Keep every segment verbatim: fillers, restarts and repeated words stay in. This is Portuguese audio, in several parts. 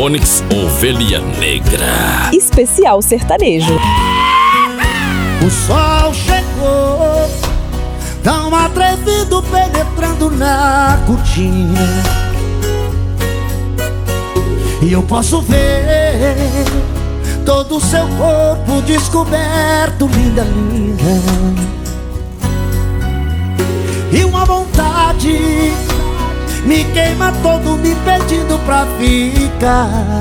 Onix Ovelha Negra. Especial sertanejo. O sol chegou, tão atrevido, penetrando na cortina, e eu posso ver todo o seu corpo descoberto, linda, linda. E uma vontade me queima todo, me pedindo pra ficar.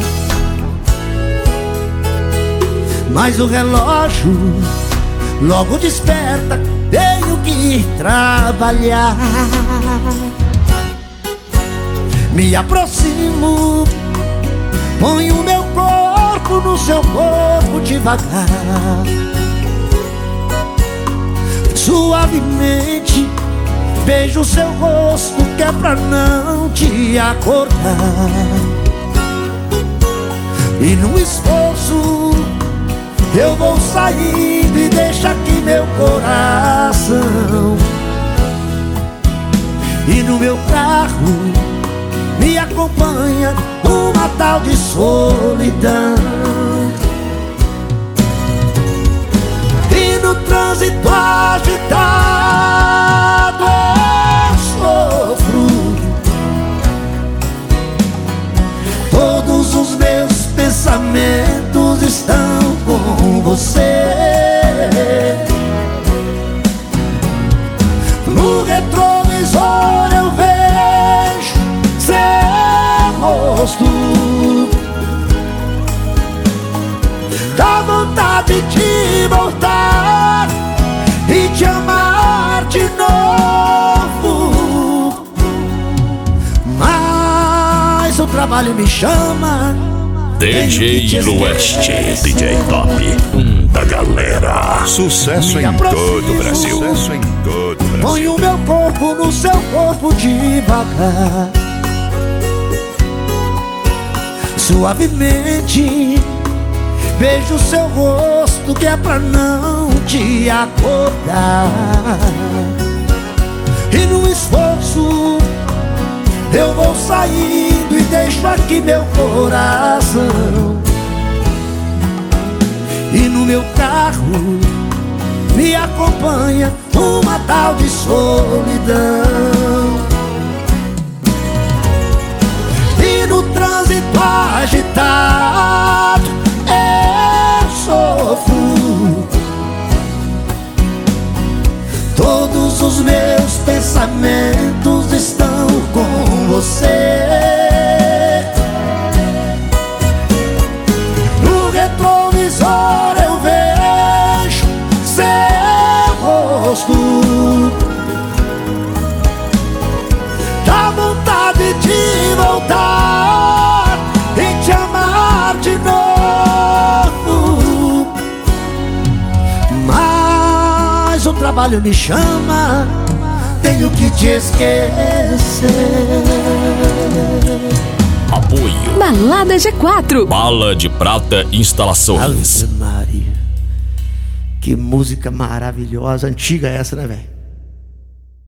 Mas o relógio logo desperta, tenho que ir trabalhar. Me aproximo, ponho meu corpo no seu corpo devagar. Suavemente beijo seu rosto, que é pra não te acordar. E no esforço eu vou saindo e deixa aqui meu coração. E no meu carro me acompanha uma tal de solidão. E no trânsito agitado eu sofro. Todos os meus pensamentos estão com você. No retrovisor eu vejo seu rosto. Dá vontade de voltar e te amar de novo, mas o trabalho me chama. D J Lueste, D J Top, um da galera. Sucesso em todo o Brasil. Sucesso em todo o Brasil. Põe o meu corpo no seu corpo devagar. Suavemente beijo seu rosto, que é pra não te acordar. E no esforço eu vou saindo e deixo aqui meu coração. E no meu carro me acompanha uma tal de solidão. E no trânsito agitado eu sofro. Todos os meus pensamentos estão com você. No retrovisor eu vejo seu rosto. Dá vontade de voltar e te amar de novo, mas o trabalho me chama, tenho que te esquecer. Apoio Balada G quatro. Bala de Prata Instalações. Ave Maria, que música maravilhosa. Antiga essa, né, velho?